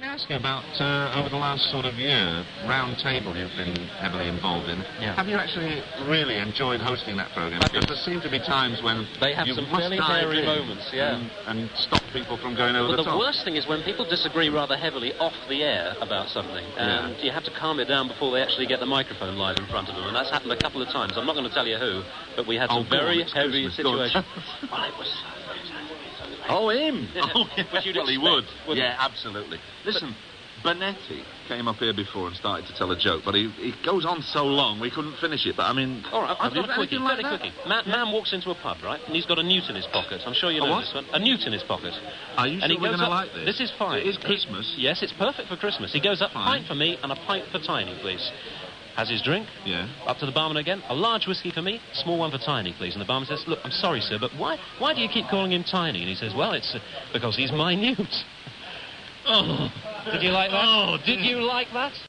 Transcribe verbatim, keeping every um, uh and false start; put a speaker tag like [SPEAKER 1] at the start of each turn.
[SPEAKER 1] me ask you about, uh, over the last sort of year, Round Table you've been heavily involved in.
[SPEAKER 2] Yeah.
[SPEAKER 1] Have you actually really enjoyed hosting that programme? Because there seem to be times when
[SPEAKER 2] they have
[SPEAKER 1] you
[SPEAKER 2] some
[SPEAKER 1] must
[SPEAKER 2] fairly
[SPEAKER 1] dive
[SPEAKER 2] hairy
[SPEAKER 1] in
[SPEAKER 2] moments, yeah.
[SPEAKER 1] And, and stop people from going over
[SPEAKER 2] But
[SPEAKER 1] the
[SPEAKER 2] the
[SPEAKER 1] top.
[SPEAKER 2] worst thing is when people disagree rather heavily off the air about something, and
[SPEAKER 1] Yeah.
[SPEAKER 2] you have to calm it down before they actually get the microphone live in front of them, and that's happened a couple of times. I'm not going to tell you who, but we had
[SPEAKER 1] Oh,
[SPEAKER 2] some very
[SPEAKER 1] on,
[SPEAKER 2] heavy
[SPEAKER 1] Christmas, go on.
[SPEAKER 2] situations. Well, it was...
[SPEAKER 1] Oh, him! Oh, yeah.
[SPEAKER 2] Which you'd
[SPEAKER 1] well, he
[SPEAKER 2] expect,
[SPEAKER 1] would.
[SPEAKER 2] wouldn't
[SPEAKER 1] Yeah,
[SPEAKER 2] he?
[SPEAKER 1] absolutely. Listen, Bonetti came up here before and started to tell a joke, but he, he goes on so long we couldn't finish it. But I mean,
[SPEAKER 2] all right, I've
[SPEAKER 1] have
[SPEAKER 2] got
[SPEAKER 1] you
[SPEAKER 2] a quickie,
[SPEAKER 1] anything like
[SPEAKER 2] very
[SPEAKER 1] that?
[SPEAKER 2] quickie. Man, man walks into a pub, right, and he's got a newt in his pocket. I'm sure you
[SPEAKER 1] A
[SPEAKER 2] know
[SPEAKER 1] what?
[SPEAKER 2] this one. A newt in his pocket.
[SPEAKER 1] Are you
[SPEAKER 2] and he
[SPEAKER 1] sure we're
[SPEAKER 2] goes
[SPEAKER 1] going to
[SPEAKER 2] up-
[SPEAKER 1] like this?
[SPEAKER 2] This is fine.
[SPEAKER 1] It is Christmas.
[SPEAKER 2] He- yes, it's perfect for Christmas. He goes up,
[SPEAKER 1] Fine.
[SPEAKER 2] pint for me and a pint for Tiny, please. Has his drink.
[SPEAKER 1] Yeah.
[SPEAKER 2] Up to the barman again. A large whiskey for me, small one for Tiny, please. And the barman says, look, I'm sorry, sir, but why why do you keep calling him Tiny? And he says, well, it's uh, because he's minute. Oh. Did you like that?
[SPEAKER 1] Oh,
[SPEAKER 2] Did you like that?